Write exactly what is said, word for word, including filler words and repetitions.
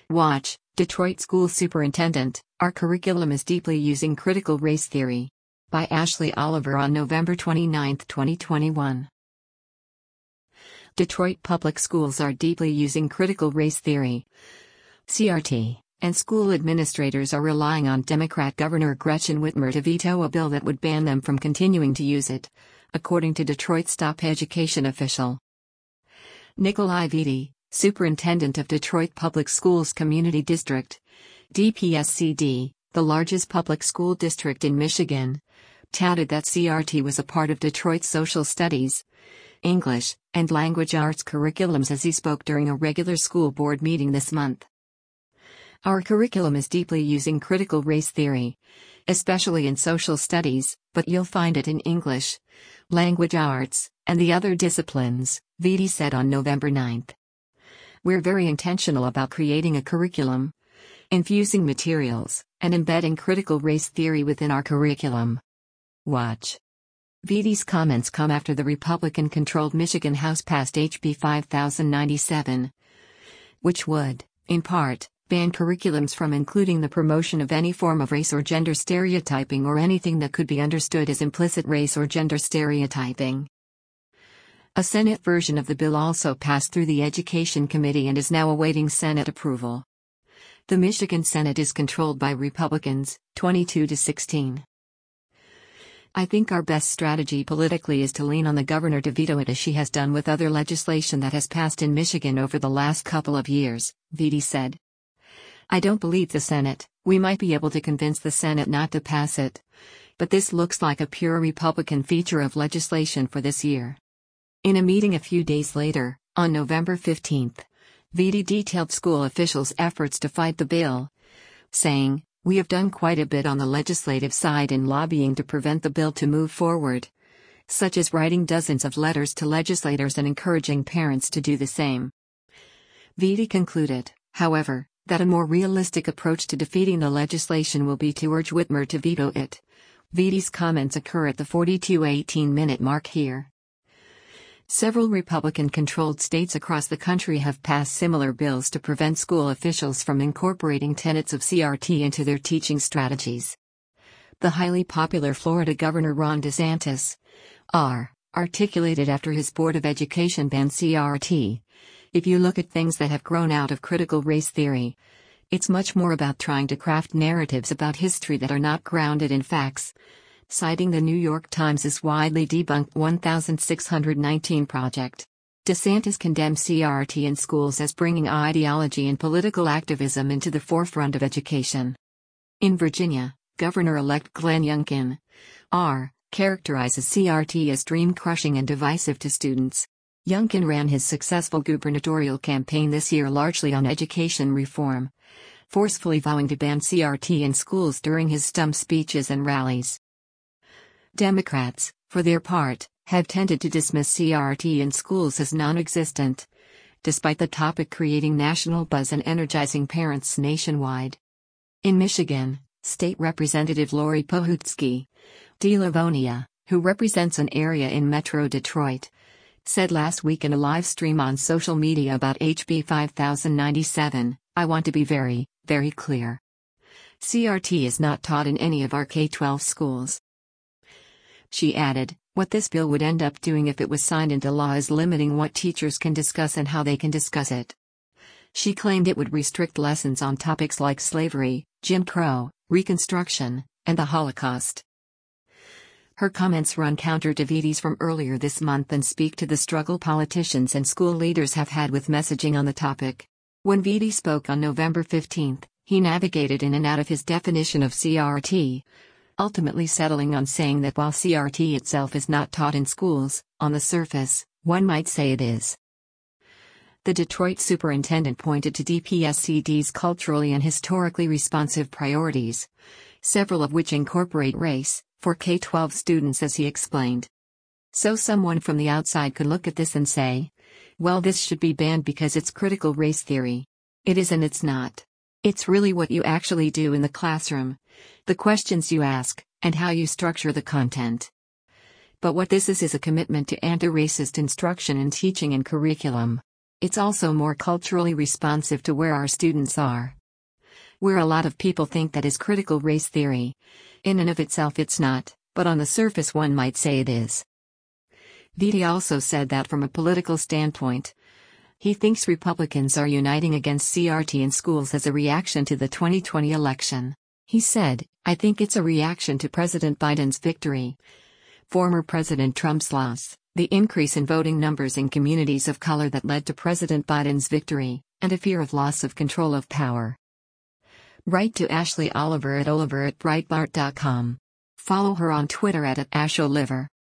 Watch, Detroit School Superintendent, Our Curriculum is Deeply Using Critical Race Theory. By Ashley Oliver on November twenty-ninth, twenty twenty-one. Detroit Public Schools are deeply using critical race theory. C R T, and school administrators are relying on Democrat Governor Gretchen Whitmer to veto a bill that would ban them from continuing to use it, according to Detroit's top education official. Nikolai Vitti, Superintendent of Detroit Public Schools Community District, D P S C D, the largest public school district in Michigan, touted that C R T was a part of Detroit's social studies, English, and language arts curriculums as he spoke during a regular school board meeting this month. Our curriculum is deeply using critical race theory, especially in social studies, but you'll find it in English, language arts, and the other disciplines, Vitti said on November ninth. We're very intentional about creating a curriculum, infusing materials, and embedding critical race theory within our curriculum. Watch. Vitti's comments come after the Republican-controlled Michigan House passed H B five thousand ninety-seven, which would, in part, ban curriculums from including the promotion of any form of race or gender stereotyping or anything that could be understood as implicit race or gender stereotyping. A Senate version of the bill also passed through the Education Committee and is now awaiting Senate approval. The Michigan Senate is controlled by Republicans, twenty-two to sixteen. I think our best strategy politically is to lean on the governor to veto it as she has done with other legislation that has passed in Michigan over the last couple of years, Vitti said. I don't believe the Senate. We might be able to convince the Senate not to pass it. But this looks like a pure Republican feature of legislation for this year. In a meeting a few days later, on November fifteenth, Vitti detailed school officials' efforts to fight the bill, saying, "We have done quite a bit on the legislative side in lobbying to prevent the bill to move forward, such as writing dozens of letters to legislators and encouraging parents to do the same." Vitti concluded, however, that a more realistic approach to defeating the legislation will be to urge Whitmer to veto it. Vitti's comments occur at the forty-two eighteen minute mark here. Several Republican-controlled states across the country have passed similar bills to prevent school officials from incorporating tenets of C R T into their teaching strategies. The highly popular Florida Governor Ron DeSantis, R, articulated after his Board of Education banned C R T. If you look at things that have grown out of critical race theory, it's much more about trying to craft narratives about history that are not grounded in facts. Citing the New York Times' widely debunked one thousand six hundred nineteen project, DeSantis condemned C R T in schools as bringing ideology and political activism into the forefront of education. In Virginia, Governor-elect Glenn Youngkin, R, characterizes C R T as dream-crushing and divisive to students. Youngkin ran his successful gubernatorial campaign this year largely on education reform, forcefully vowing to ban C R T in schools during his stump speeches and rallies. Democrats, for their part, have tended to dismiss C R T in schools as non-existent, despite the topic creating national buzz and energizing parents nationwide. In Michigan, State Representative Lori Pohutsky, de Livonia, who represents an area in Metro Detroit, said last week in a live stream on social media about H B five thousand ninety-seven, "I want to be very, very clear. C R T is not taught in any of our K twelve schools." She added, "What this bill would end up doing if it was signed into law is limiting what teachers can discuss and how they can discuss it." She claimed it would restrict lessons on topics like slavery, Jim Crow, Reconstruction, and the Holocaust. Her comments run counter to Vitti's from earlier this month and speak to the struggle politicians and school leaders have had with messaging on the topic. When Vitti spoke on November fifteenth, he navigated in and out of his definition of C R T, ultimately settling on saying that while C R T itself is not taught in schools, on the surface, one might say it is. The Detroit superintendent pointed to D P S C D's culturally and historically responsive priorities, several of which incorporate race, for K twelve students as he explained. So someone from the outside could look at this and say, well, this should be banned because it's critical race theory. It is and it's not. It's really what you actually do in the classroom, the questions you ask, and how you structure the content. But what this is is a commitment to anti-racist instruction and teaching and curriculum. It's also more culturally responsive to where our students are. Where a lot of people think that is critical race theory. In and of itself it's not, but on the surface one might say it is. Vitti also said that from a political standpoint, he thinks Republicans are uniting against C R T in schools as a reaction to the twenty twenty election. He said, "I think it's a reaction to President Biden's victory, former President Trump's loss, the increase in voting numbers in communities of color that led to President Biden's victory, and a fear of loss of control of power." Write to Ashley Oliver at oliver at breitbart dot com. Follow her on Twitter at, at asholiver.